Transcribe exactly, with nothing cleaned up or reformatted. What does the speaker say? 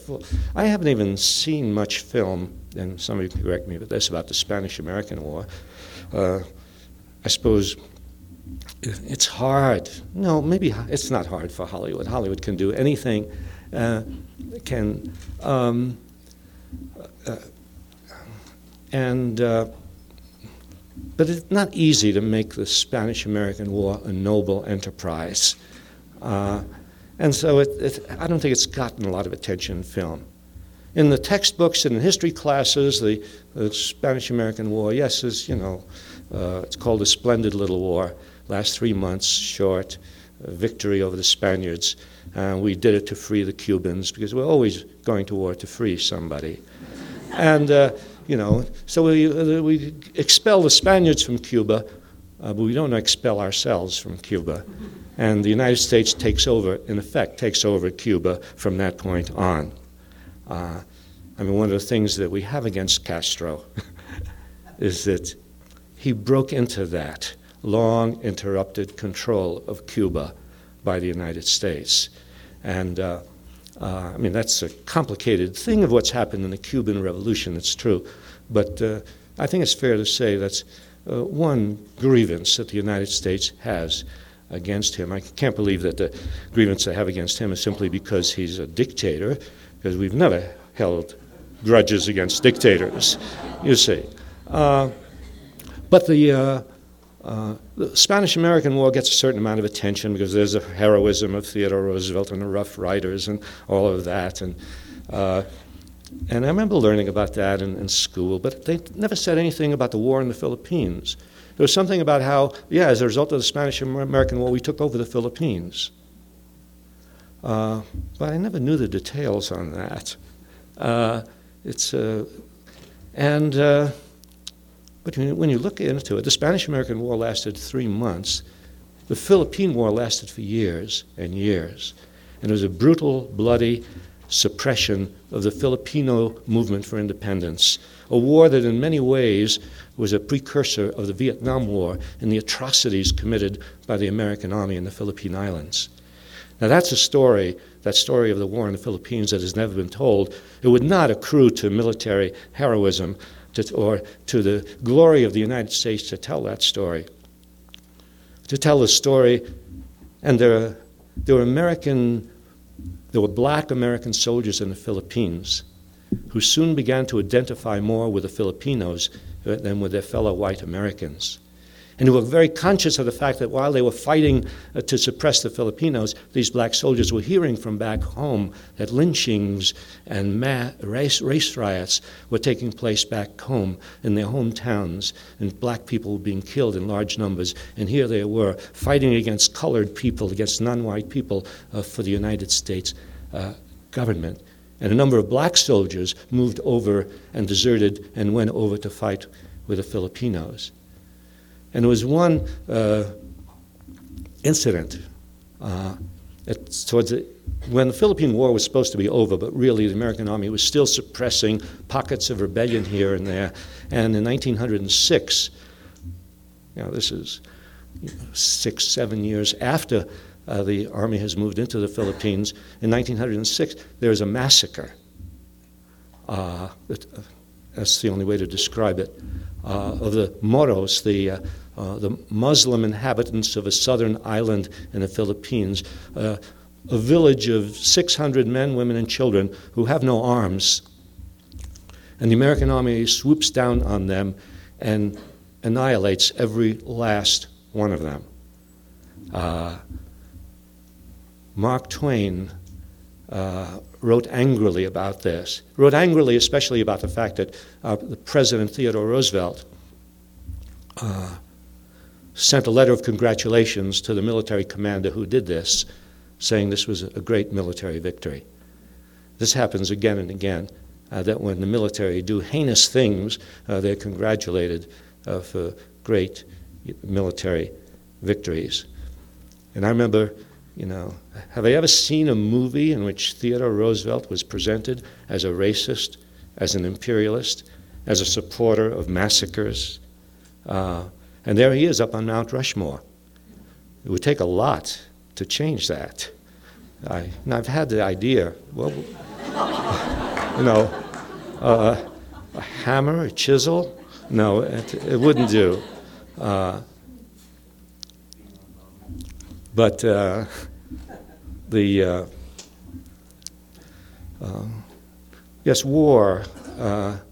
Well, I haven't even seen much film, and somebody can correct me with this, about the Spanish-American War. Uh, I suppose it's hard. No, maybe it's not hard for Hollywood. Hollywood can do anything. Uh, can um, uh, and uh, but it's not easy to make the Spanish-American War a noble enterprise. Uh, And so it, it, I don't think it's gotten a lot of attention in film. In the textbooks and in history classes, the, the Spanish-American War, yes, is, you know, uh, it's called a splendid little war. Last three months, short, uh, victory over the Spaniards. Uh, we did it to free the Cubans, because we're always going to war to free somebody. And, uh, you know, so we, uh, we expel the Spaniards from Cuba, uh, but we don't expel ourselves from Cuba. And the United States takes over, in effect, takes over Cuba from that point on. Uh, I mean, one of the things that we have against Castro is that he broke into that long interrupted control of Cuba by the United States. And uh, uh, I mean, that's a complicated thing of what's happened in the Cuban Revolution, it's true. But uh, I think it's fair to say that's uh, one grievance that the United States has against him. I can't believe that the grievance I have against him is simply because he's a dictator, because we've never held grudges against dictators, you see. Uh, but the, uh, uh, the Spanish-American War gets a certain amount of attention because there's the heroism of Theodore Roosevelt and the Rough Riders and all of that. And, uh, and I remember learning about that in, in school, but they never said anything about the war in the Philippines. There was something about how, yeah, as a result of the Spanish-American War, we took over the Philippines. Uh, but I never knew the details on that. Uh, it's, uh, and, uh, but when you, when you look into it, the Spanish-American War lasted three months. The Philippine War lasted for years and years. And it was a brutal, bloody suppression of the Filipino movement for independence, a war that in many ways was a precursor of the Vietnam War and the atrocities committed by the American army in the Philippine Islands. Now that's a story, that story of the war in the Philippines that has never been told. It would not accrue to military heroism to, or to the glory of the United States to tell that story. To tell the story, and there, there were American, there were black American soldiers in the Philippines who soon began to identify more with the Filipinos than with their fellow white Americans, and who were very conscious of the fact that while they were fighting uh, to suppress the Filipinos, these black soldiers were hearing from back home that lynchings and ma- race, race riots were taking place back home in their hometowns, and black people were being killed in large numbers, and here they were fighting against colored people, against non-white people uh, for the United States uh, government. And a number of black soldiers moved over and deserted and went over to fight with the Filipinos. And there was one uh, incident uh, at, towards the, when the Philippine War was supposed to be over, but really the American army was still suppressing pockets of rebellion here and there. And in nineteen oh six, you know, this is six, seven years after Uh, the army has moved into the Philippines. In nineteen oh six, there was a massacre. Uh, it, uh, that's the only way to describe it. Uh, of the Moros, the, uh, uh, the Muslim inhabitants of a southern island in the Philippines, uh, a village of six hundred men, women, and children who have no arms. And the American army swoops down on them and annihilates every last one of them. Uh, Mark Twain uh, wrote angrily about this, wrote angrily especially about the fact that uh, the President Theodore Roosevelt uh, sent a letter of congratulations to the military commander who did this, saying this was a great military victory. This happens again and again, uh, that when the military do heinous things, uh, they're congratulated uh, for great military victories. And I remember, you know, have I ever seen a movie in which Theodore Roosevelt was presented as a racist, as an imperialist, as a supporter of massacres? Uh, and there he is up on Mount Rushmore. It would take a lot to change that. I, and I've had the idea, well, You know, uh, a hammer, a chisel? No, it, it wouldn't do. Uh, but uh, the uh, uh, yes, war. Uh,